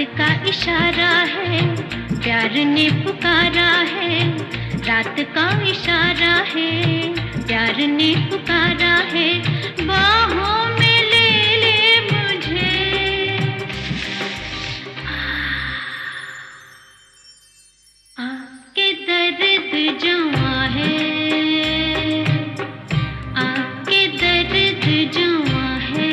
का इशारा है, प्यार ने पुकारा है। रात का इशारा है, प्यार ने पुकारा है। बाहों में ले ले मुझे, आके दर्द जवां है, आके दर्द जवां है।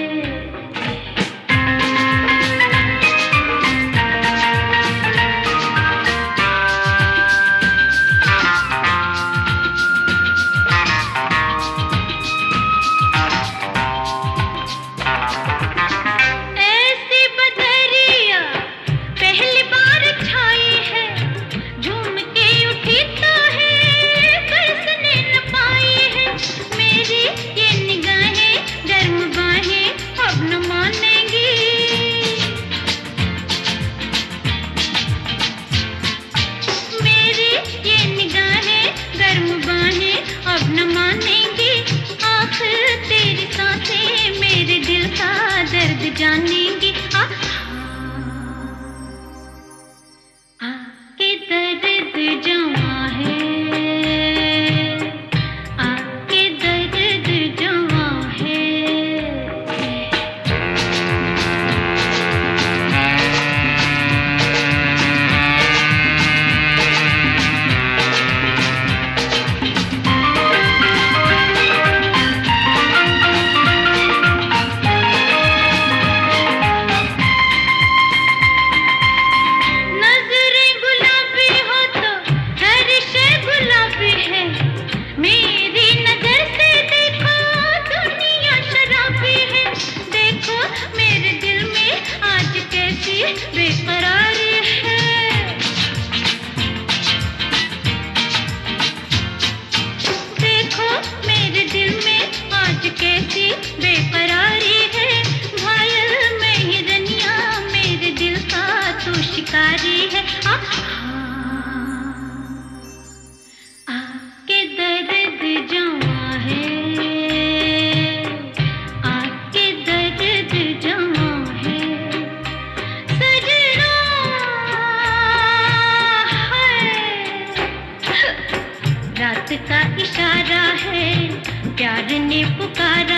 जानेंगे आके दर्द जवां है, आके दर्द जवां है। बेकरारी है, देखो मेरे दिल में आज कैसी बेकरारी है। घायल मैं ही रनिया, मेरे दिल का तू शिकारी है। आके दर्द जवां है, आके दर्द जवां है। रात का इशारा है, प्यार ने पुकारा